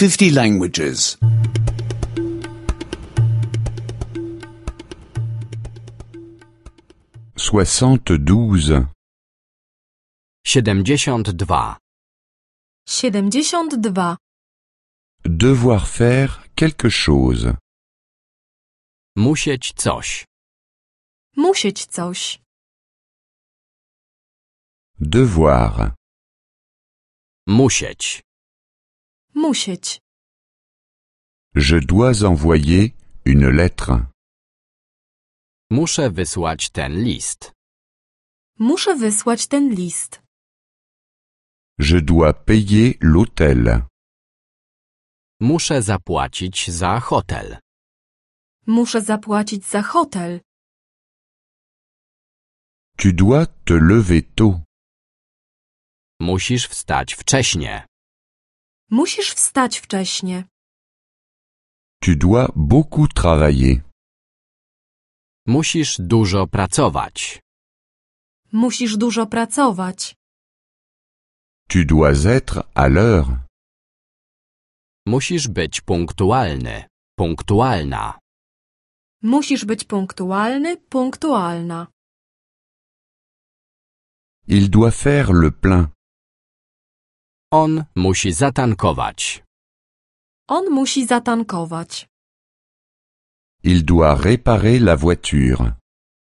50 languages. 72. 72. 72. Devoir faire quelque chose. Musieć coś. Musieć coś. Devoir. Musieć. Musieć. Je dois envoyer une lettre. Muszę wysłać ten list. Muszę wysłać ten list. Je dois payer l'hôtel. Muszę zapłacić za hotel. Muszę zapłacić za hotel. Tu dois te lever tôt. Musisz wstać wcześnie. Musisz wstać wcześnie. Tu dois beaucoup travailler. Musisz dużo pracować. Musisz dużo pracować. Tu dois être à l'heure. Musisz być punktualny. Punktualna. Musisz być punktualny, punktualna. Il doit faire le plein. On musi zatankować. On musi zatankować. Il doit réparer la voiture.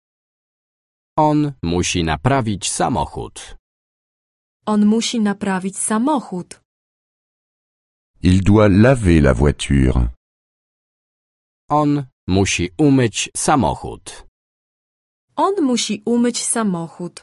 On musi naprawić samochód. On musi naprawić samochód. Il doit laver la voiture. On musi umyć samochód. On musi umyć samochód.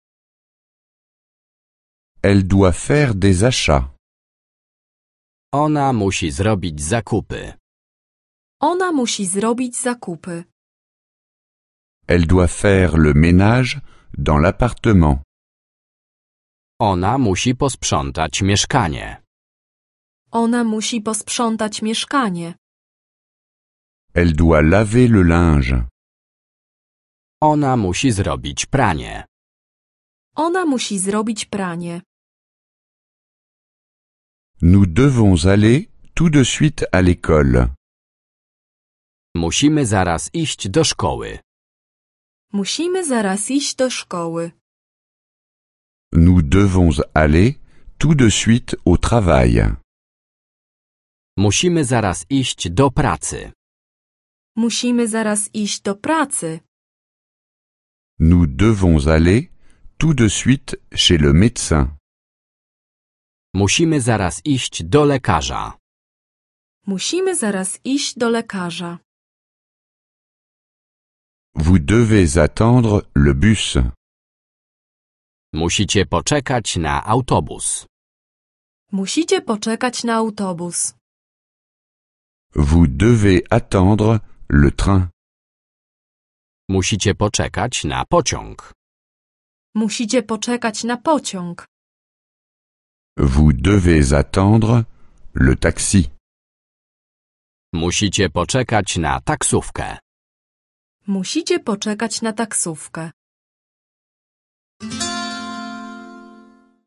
Elle doit faire des achats. Ona musi zrobić zakupy. Ona musi zrobić zakupy. Elle doit faire le ménage dans l'appartement. Ona musi posprzątać mieszkanie. Ona musi posprzątać mieszkanie. Elle doit laver le linge. Ona musi zrobić pranie. Ona musi zrobić pranie. Nous devons aller tout de suite à l'école. Musimy zaraz iść do szkoły. Musimy zaraz iść do szkoły. Nous devons aller tout de suite au travail. Musimy zaraz iść do pracy. Musimy zaraz iść do pracy. Nous devons aller tout de suite chez le médecin. Musimy zaraz iść do lekarza. Musimy zaraz iść do lekarza. Vous devez attendre le bus. Musicie poczekać na autobus. Musicie poczekać na autobus. Vous devez attendre le train. Musicie poczekać na pociąg. Musicie poczekać na pociąg. Vous devez attendre le taxi. Musicie poczekać na taksówkę. Musicie poczekać na taksówkę.